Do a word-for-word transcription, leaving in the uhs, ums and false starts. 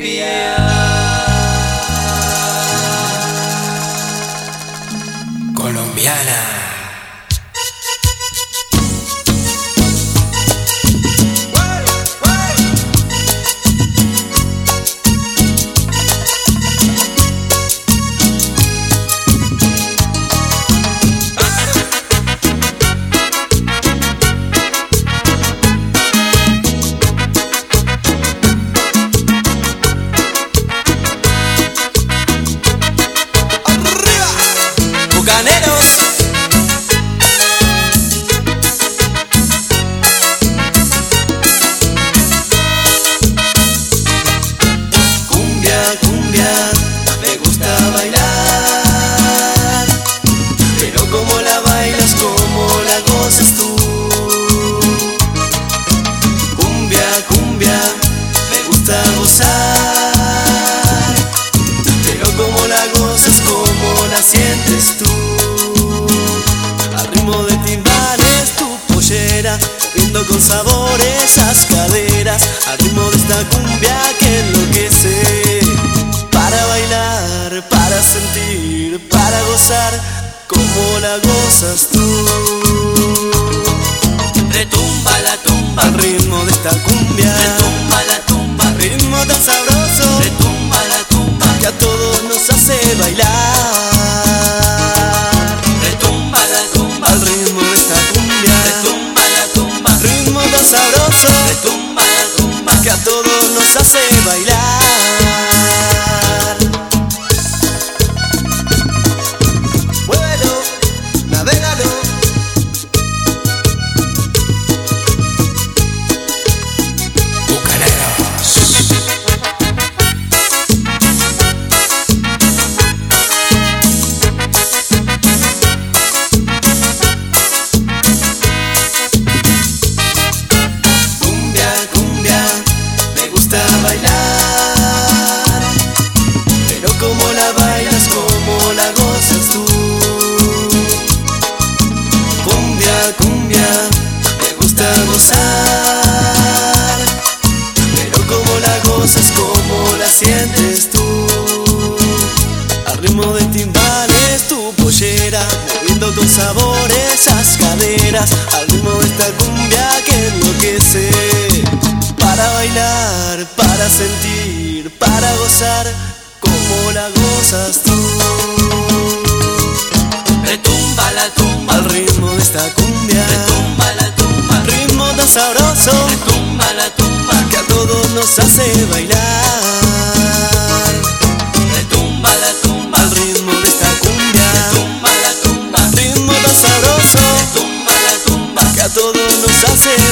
cumbia colombiana. Cumbia, me gusta bailar, pero como la bailas, como la gozas tú. Cumbia, cumbia, me gusta gozar, pero como la gozas, como la sientes tú. Al ritmo de timbales tu pollera, moviendo con sabor esas caderas, al ritmo de esta cumbia que enloquece. Para bailar, para sentir, para gozar, como la gozas tú. Retumba la tumba, al ritmo de esta cumbia. retumba la tumba, Ritmo tan sabroso, retumba la tumba, que a todos nos hace bailar. retumba la tumba, Al ritmo de esta cumbia. retumba la tumba, Ritmo tan sabroso, retumba la tumba, que a todos nos hace bailar. Bailar, pero como la bailas, como la gozas tú. Cumbia, cumbia, me gusta gozar, pero como la gozas, como la sientes tú. Al ritmo de timbales tu pollera, moviendo con sabor esas caderas, al ritmo de esta cumbia que enloquece. Para bailar, para sentir, para gozar, como la gozas tú. retumba la tumba, Al ritmo de esta cumbia. retumba la tumba, Ritmo tan sabroso, retumba la tumba, que a todos nos hace bailar. retumba la tumba, Al ritmo de esta cumbia. retumba la tumba, Ritmo tan sabroso, retumba la tumba, que a todos nos hace